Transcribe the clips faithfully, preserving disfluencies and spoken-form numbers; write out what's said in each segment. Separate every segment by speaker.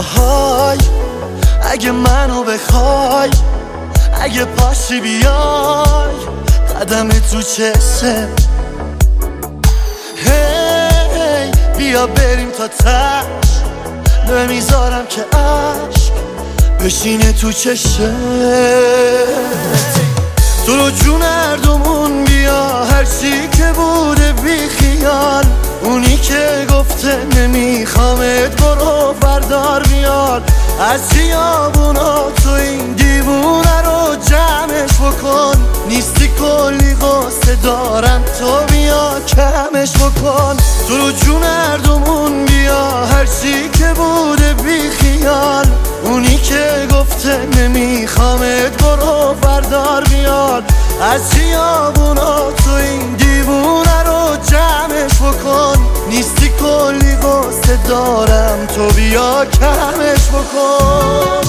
Speaker 1: آهای اگه منو بخوای، اگه پاشی بیای قدم تو چشه، هی بیا بریم تا تش، نمیذارم که عشق بشینه تو چشه. تو رو جون هردومون بیا، هرچی که بوده بی خیال، اونی که گفته نمیخوامت برو بردار بیار. از خیابونا تو این دیوونه رو جمعش بکن، نیستی کلی قصه دارم تو بیا کمش بکن. تو رو جون هردومون بیا، هرچی که بوده بی خیال، اونی که گفته نمیخوامت برو بردار بیار. از خیابونا تو این دیوونه رو جمعش بکن، نیستی کلی قصه دارم تو بیا کمش بکن.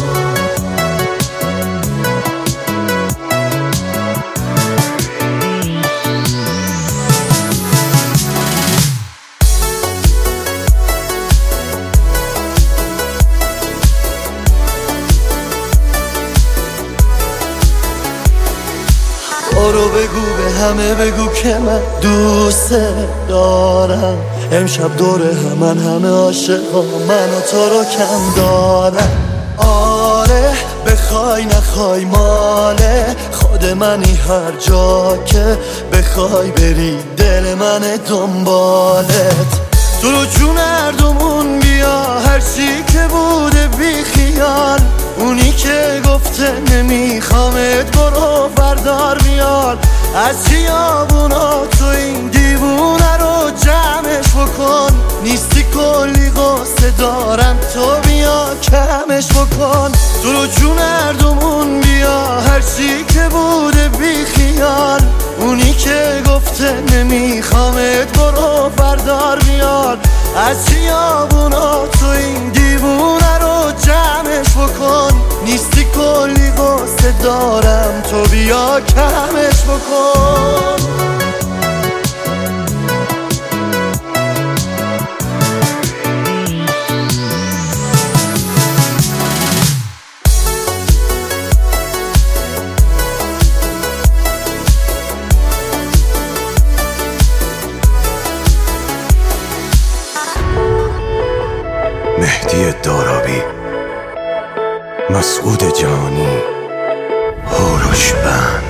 Speaker 1: برو بگو به همه بگو که من دوست دارم، امشب دور همن همه عاشقا من و تو رو کم دارم. آره بخوای نخوای ماله خود منی، هر جا که بخوای بری دل من دنبالت. تو رو جون هردومون بیا، هرچی که بوده بی خیال، اونی که گفته نمیخوامت برو بردار بیار. از خیابونا تو این دیوونه رو جمعش بکن، نیستی کلی قصه دارم تو بیا کمش بکن. تو رو جون هردومون بیا، هرچی که بوده بی خیال، اونی که گفته نمیخوامت برو بردار بیار. از خیابونا تو این دیوونه رو جمعش بکن، نیستی کلی قصه دارم تو بیا کمش بکن.
Speaker 2: مهدی دارابی، مسعود جانی، هوروش بند.